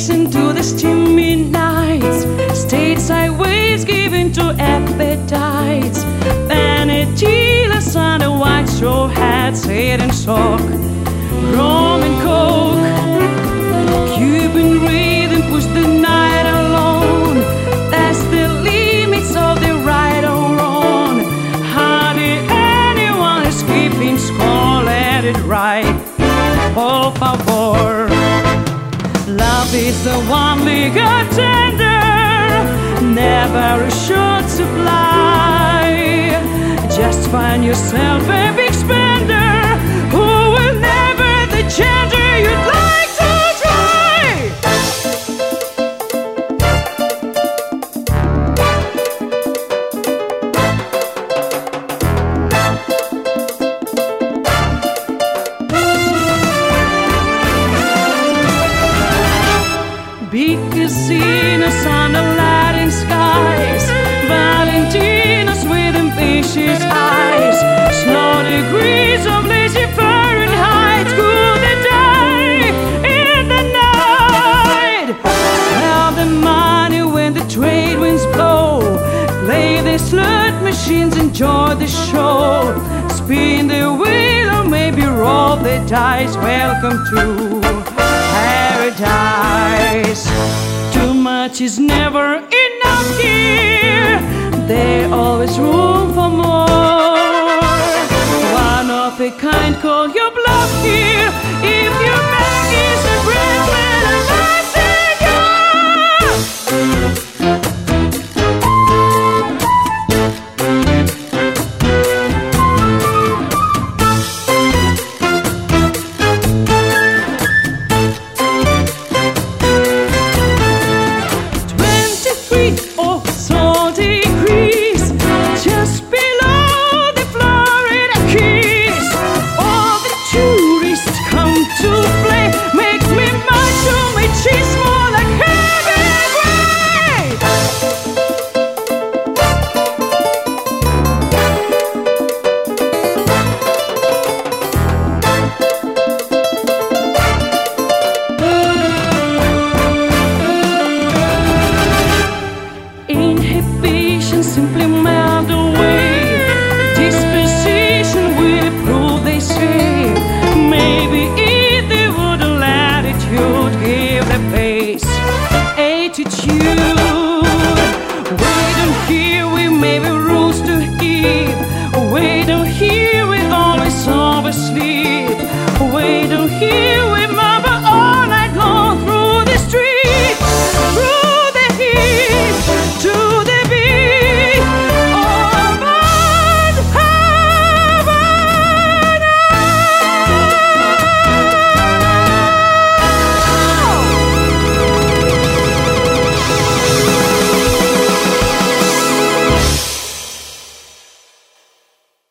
listen to the steamy nights, stayed sideways, given to appetites. Vanity-less on a white straw hat, sit and sock, rum and coke. Cuban rhythm push the night alone. That's the limits of the right or wrong. Hardly anyone is keeping score, let it ride. Por favor. Love is the one big tender, never a short supply. Just find yourself a big spender who will never the gender you'd like to try. Big casinos on the Latin skies, Valentinos with ambitious eyes, slow degrees of lazy Fahrenheit, cool the day in the night. Sell the money when the trade winds blow, play the slot machines, enjoy the show, spin the wheel or maybe roll the dice. Welcome to paradise. Too much is never enough here, there's always room for more.